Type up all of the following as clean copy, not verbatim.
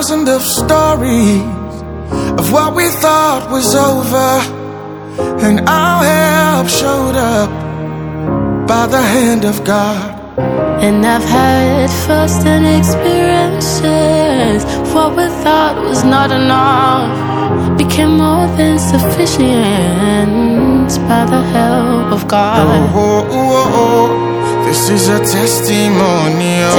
thousand of stories of what we thought was over, and our help showed up by the hand of God. And I've had first-hand experiences. What we thought was not enough became more than sufficient by the help of God. This is a testimonial,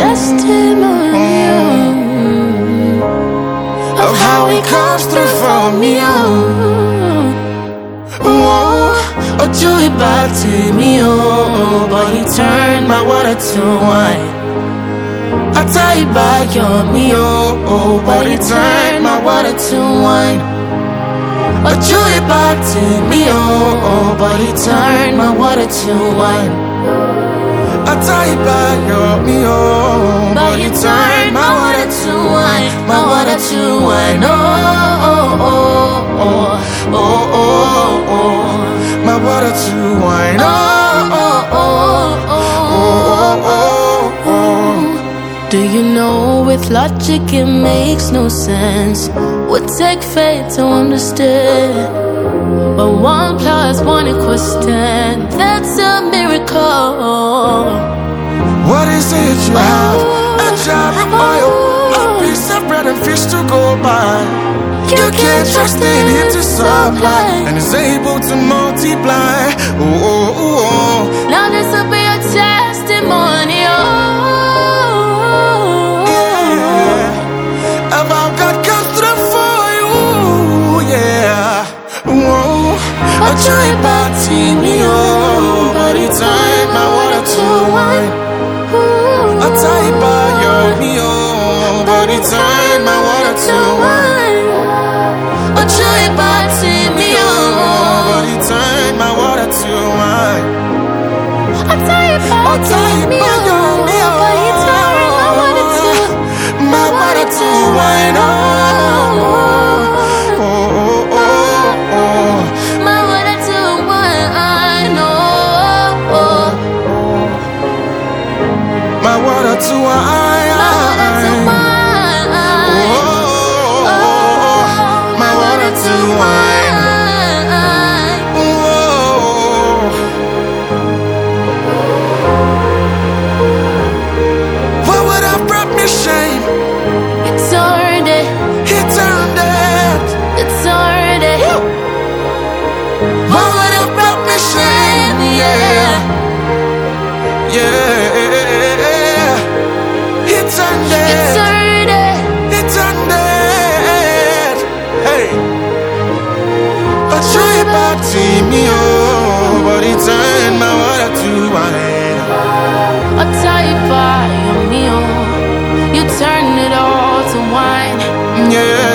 of how He comes through for me. Ojo ibati mi but He turned my water to wine. Ata ibayo mi but He turned my water to wine. Ojo ibati mi but He turned my water to wine. Ata ibayo mi but He turned my water to wine, my water to wine. My water to wine. Do you know with logic it makes no sense? Would take faith to understand. But 1 + 1 = 10. That's a miracle. What is it you have? A jar of oil, a piece of bread and fish to go by. You can't trust in Him to supply, and He's able to multiply. Now this will be a testimony. Yeah, about God comes through for you. Yeah. I try back to me, but He turned my water to wine. I try back your me, but He turned my water to wine. I try back to me, but He turned my water to wine. I tell you about me, but He turned my water to wine. My water to wine. My water to wine. My water to wine. What would have brought me shame? He turned it. He turned it. He turned it. What would have brought me shame? Yeah. Yeah. He turned it. He turned it. He turned it. Hey. I try back to me, but He turned my water to wine. I tell you about me, you turned it all to wine. Yeah.